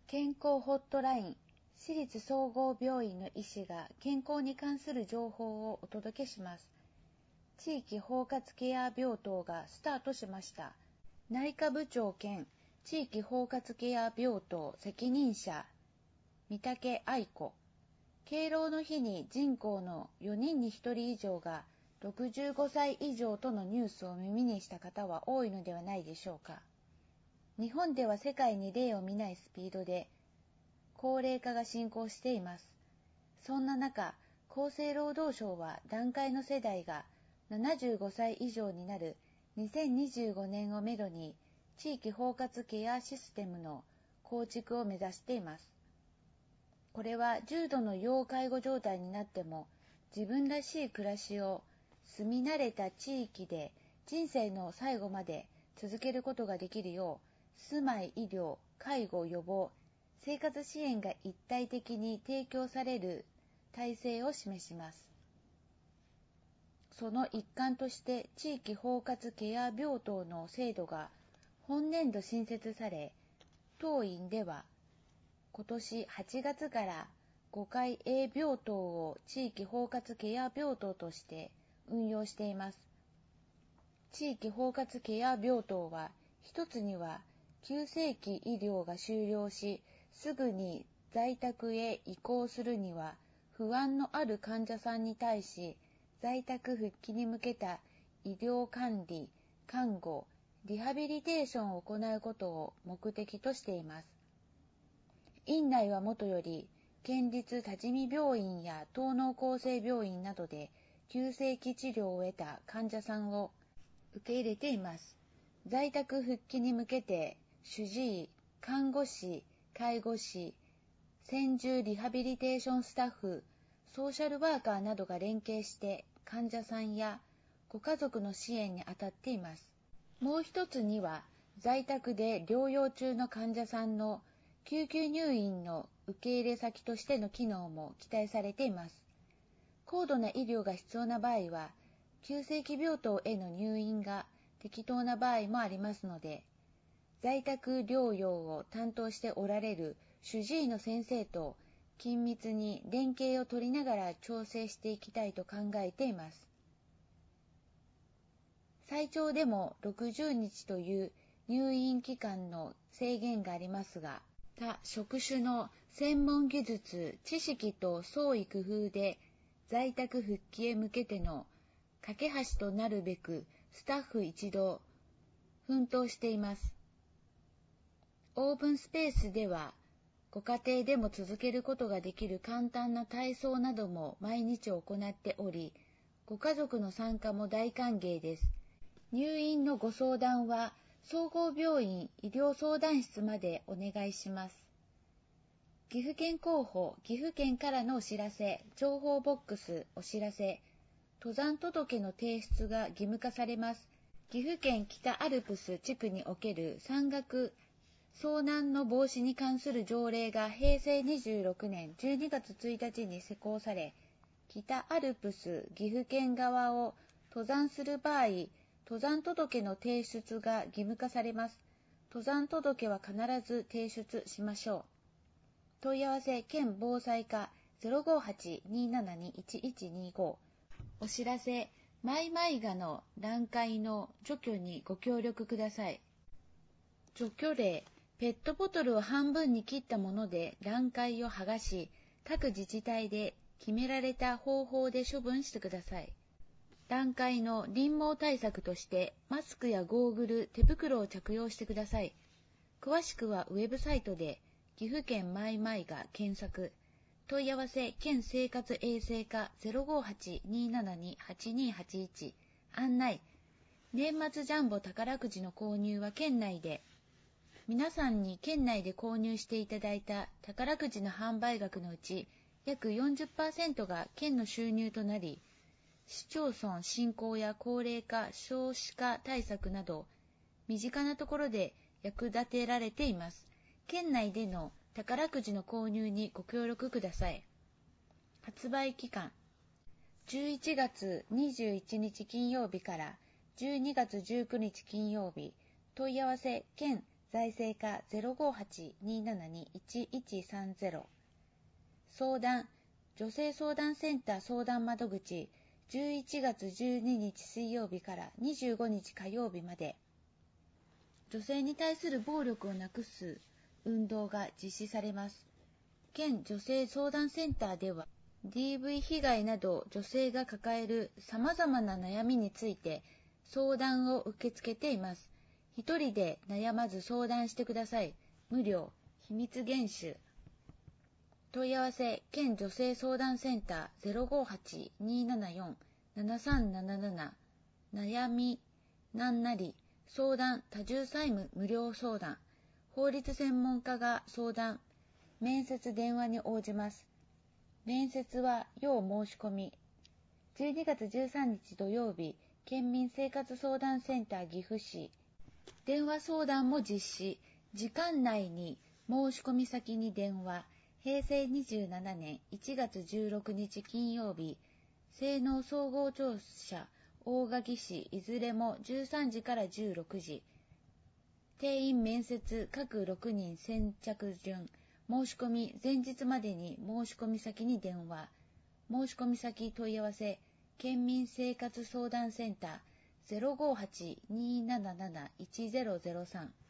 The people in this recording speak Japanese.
健康ホットライン、私立総合病院の医師が健康に関する情報をお届けします。地域包括ケア病棟がスタートしました。内科部長兼地域包括ケア病棟責任者、三竹愛子。敬老の日に人口の4人に1人以上が65歳以上とのニュースを耳にした方は多いのではないでしょうか。日本では世界に例を見ないスピードで高齢化が進行しています。そんな中、厚生労働省は団塊の世代が75歳以上になる2025年をめどに地域包括ケアシステムの構築を目指しています。これは重度の要介護状態になっても自分らしい暮らしを住み慣れた地域で人生の最後まで続けることができるよう、住まい、医療、介護、予防、生活支援が一体的に提供される体制を示します。その一環として地域包括ケア病棟の制度が本年度新設され、当院では今年8月から5階 A 病棟を地域包括ケア病棟として運用しています。地域包括ケア病棟は、一つには急性期医療が終了し、すぐに在宅へ移行するには不安のある患者さんに対し、在宅復帰に向けた医療管理、看護、リハビリテーションを行うことを目的としています。院内はもとより、県立多治見病院や東農厚生病院などで急性期治療を得た患者さんを受け入れています。在宅復帰に向けて、主治医、看護師、介護士、専従リハビリテーションスタッフ、ソーシャルワーカーなどが連携して患者さんやご家族の支援に当たっています。もう一つには、在宅で療養中の患者さんの救急入院の受け入れ先としての機能も期待されています。高度な医療が必要な場合は、急性期病棟への入院が適当な場合もありますので、在宅療養を担当しておられる主治医の先生と緊密に連携を取りながら調整していきたいと考えています。最長でも60日という入院期間の制限がありますが、他職種の専門技術、知識と創意工夫で在宅復帰へ向けての架け橋となるべくスタッフ一同奮闘しています。オープンスペースではご家庭でも続けることができる簡単な体操なども毎日行っており、ご家族の参加も大歓迎です。入院のご相談は総合病院医療相談室までお願いします。岐阜県広報、岐阜県からのお知らせ、情報ボックスお知らせ、登山届の提出が義務化されます。岐阜県北アルプス地区における山岳遭難の防止に関する条例が平成26年12月1日に施行され、北アルプス岐阜県側を登山する場合、登山届の提出が義務化されます。登山届は必ず提出しましょう。問い合わせ県防災課 058-272-1125。お知らせ、マイマイガの乱階の除去にご協力ください。除去例、ペットボトルを半分に切ったもので乱階を剥がし、各自治体で決められた方法で処分してください。乱階の臨毛対策としてマスクやゴーグル、手袋を着用してください。詳しくはウェブサイトで岐阜県マイマイが検索。問い合わせ県生活衛生課 058-272-8281。案内。年末ジャンボ宝くじの購入は県内で。皆さんに県内で購入していただいた宝くじの販売額のうち約 40% が県の収入となり、市町村振興や高齢化、少子化対策など、身近なところで役立てられています。県内での宝くじの購入にご協力ください。発売期間、11月21日金曜日から12月19日金曜日、問い合わせ県財政課 058-272-1130 相談女性相談センター相談窓口11月12日水曜日から25日火曜日まで。女性に対する暴力をなくす運動が実施されます。県女性相談センターでは DV 被害など女性が抱えるさまざまな悩みについて相談を受け付けています。一人で悩まず相談してください。無料、秘密厳守。問い合わせ、県女性相談センター 058-274-7377 悩み、なんなり、相談、多重債務無料相談、法律専門家が相談、面接電話に応じます。面接は要申し込み。12月13日土曜日、県民生活相談センター岐阜市。電話相談も実施。時間内に申し込み先に電話。平成27年1月16日金曜日。性能総合庁舎、大垣市、いずれも13時から16時。定員面接各6人先着順。申し込み前日までに申し込み先に電話。申し込み先問い合わせ。県民生活相談センター 058-277-1003